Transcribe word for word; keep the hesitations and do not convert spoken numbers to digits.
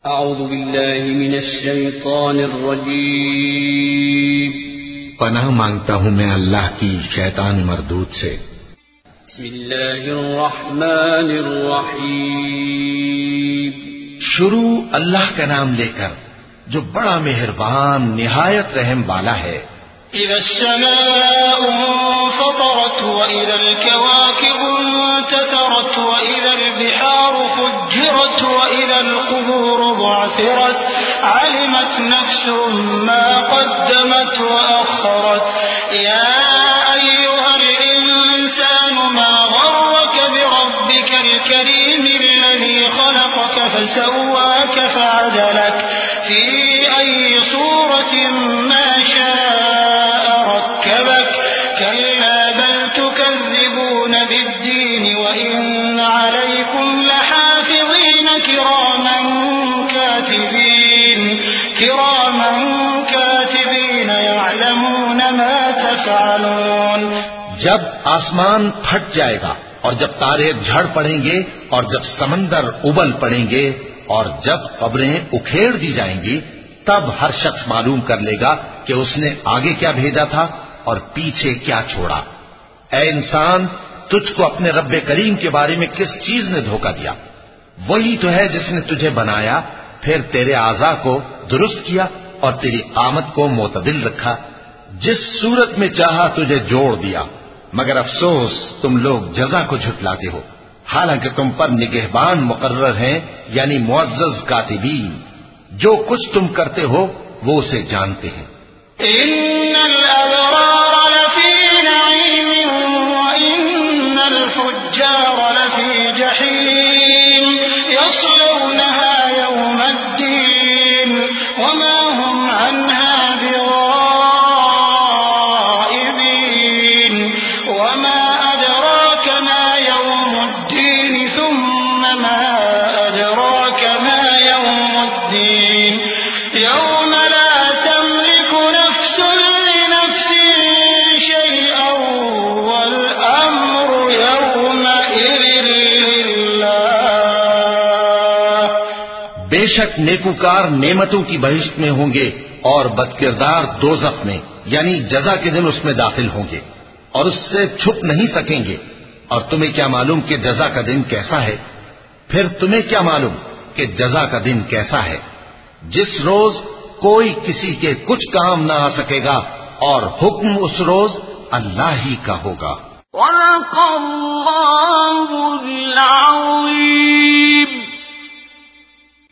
اعوذ باللہ من الشیطان الرجیم، پناہ مانگتا ہوں میں اللہ کی شیطان مردود سے۔ بسم اللہ الرحمن الرحیم، شروع اللہ کا نام لے کر جو بڑا مہربان نہایت رحم والا ہے۔ اذا السماء انفطرت واذا الكواكب انتثرت واذا البحار فجرت واذا القبور بعثرت علمت نفس ما قدمت واخرت يا ايها الانسان ما غرك بربك الكريم الذي خلقك فسواك فعدلك في اي صورة ما شاء ركبك كلا بل تكذبون بالدين وإن عليكم لحافظين كراما كاتبين كراما كاتبين يعلمون ما تفعلون۔ جب آسمان پھٹ جائے گا اور جب تارے جھڑ پڑیں گے اور جب سمندر ابل پڑیں گے اور جب قبریں اکھیڑ دی جائیں گی، تب ہر شخص معلوم کر لے گا کہ اس نے آگے کیا بھیجا تھا اور پیچھے کیا چھوڑا۔ اے انسان، تجھ کو اپنے رب کریم کے بارے میں کس چیز نے دھوکہ دیا؟ وہی تو ہے جس نے تجھے بنایا، پھر تیرے اعضاء کو درست کیا اور تیری قامت کو معتدل رکھا، جس صورت میں چاہا تجھے جوڑ دیا، مگر افسوس تم لوگ جزا کو جھٹلاتے ہو، حالانکہ تم پر نگہبان مقرر ہیں، یعنی معزز کاتبین، جو کچھ تم کرتے ہو وہ اسے جانتے ہیں۔ ان الابرار لفی نعیم وان الفجار لفی جحیم یصلونها یوم الدین وما هم عنها بغائبین وما ادراک ما یوم الدین ثم ما ادراک ما یوم الدین یوم لا تملك نفس لنفس شيئا والأمر يومئذ لله۔ بے شک نیکوکار نعمتوں کی بہشت میں ہوں گے اور بدکردار دوزخ میں، یعنی جزا کے دن اس میں داخل ہوں گے اور اس سے چھپ نہیں سکیں گے۔ اور تمہیں کیا معلوم کہ جزا کا دن کیسا ہے؟ پھر تمہیں کیا معلوم کہ جزا کا دن کیسا ہے؟ جس روز کوئی کسی کے کچھ کام نہ آ سکے گا اور حکم اس روز اللہ ہی کا ہوگا۔ صدق اللہ العظیم۔